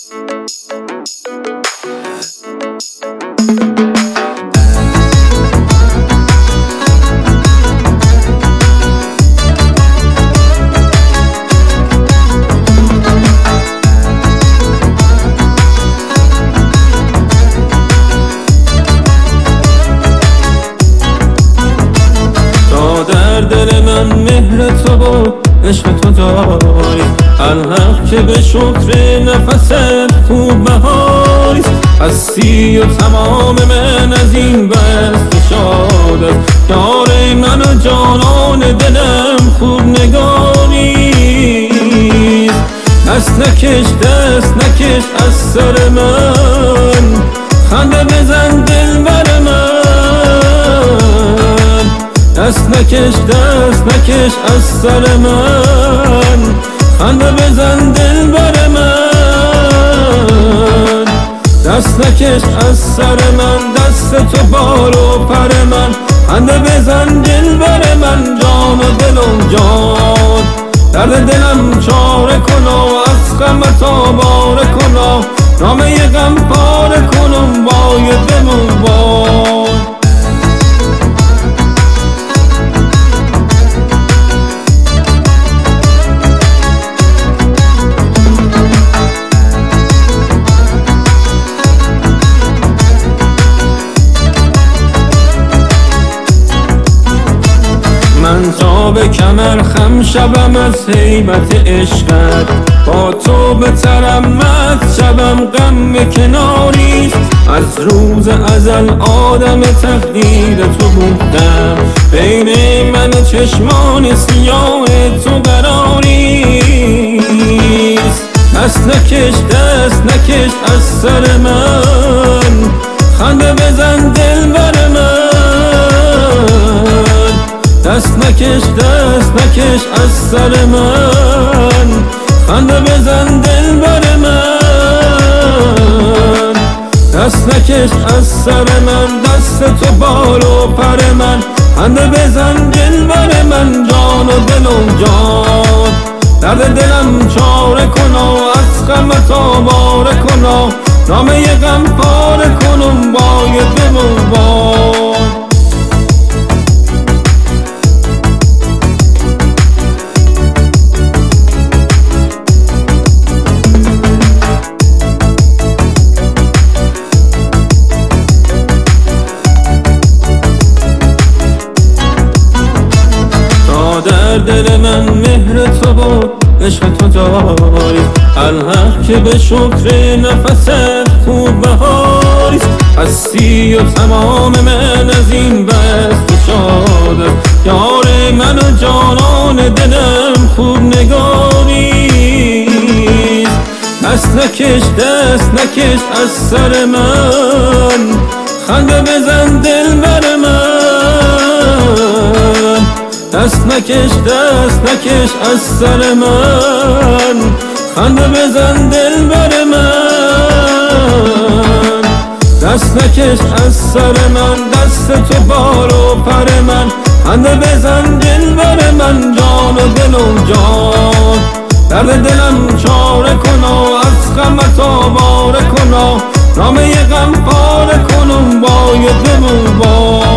دل من مهر تو و عشق تو داری، الحق که به شکر نفست خوب بهاریست. هستی و تمام من از این بست شاد است، یار من و جانان دلم خوب نگاریست. دست نکش از سر من، خنده بزن دل بر من. دست نکش از سر من، خنده بزن دل بر من. دست نکش از سر من، دست تو بال و پر من. خنده بزن دل بر من، جان و دل و جان. درد دلم چاره کن و از غمت آواره کن و نامه غم پاره کن و باید بمون باد. من تا به کمر خم شبم از هیبت عشقت، با تو به ترمت شبم غم کناریست. از روز ازل آدم تقدیر تو بودم، بین من و چشمان سیاه تو قراریست. دست نکش از سر من، خنده بزن دل بر من. دست نکش از سر من، خنده بزن دل بر من. دست نکش از سر من، دست تو بال و پر من. خنده بزن دل بر من، جان و دل و جان. درد دلم چاره کن و از غمت آواره کن و نامه غم پاره کن و باید بمون باد. در دل من مهر تو و عشق تو داری، الحق که به شکر نفست خوب بهاریست. هستی و تمام من از این بست شاد است، یار من و جانان دلم خوب نگاریست. دست نکش از سر من، خنده بزن دل بر من. دست نکش از سر من، خنده بزن دل بر من. دست نکش از سر من، دست تو بال و پر من. خنده بزن دل بر من، جان و دل و جان. درد دلم چاره کن و از غمت آواره کن و نامه غم پاره کن و باید بمون باد.